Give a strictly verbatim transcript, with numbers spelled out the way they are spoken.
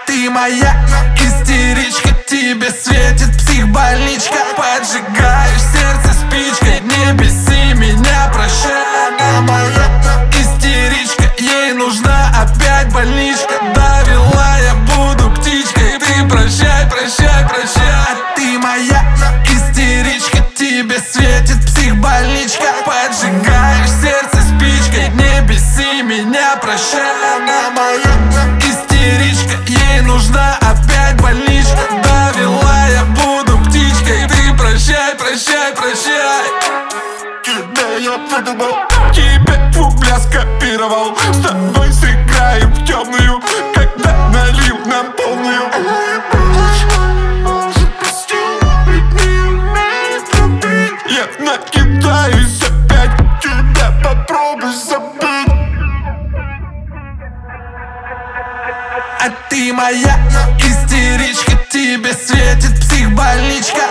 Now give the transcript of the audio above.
ты моя истеричка, тебе светит психбольничка. Поджигаю сердце спичкой, не беси меня, прощай. Она моя истеричка, ей нужна опять больничка. Довела, я буду птичкой, ты прощай, прощай, прощай. А ты моя истеричка, тебе светит психбольничка. Поджигаю сердце спичкой, не беси меня, прощай. Она моя истеричка, ей нужна опять больничка. Довела, я буду птичкой, ты прощай, прощай, прощай. Тебя я придумал, тебя бубля скопировал. С тобой сыграем в темную, когда налил нам полную. Я накидаюсь опять, тебя попробуй забыть. А ты моя истеричка, тебе светит психбольничка.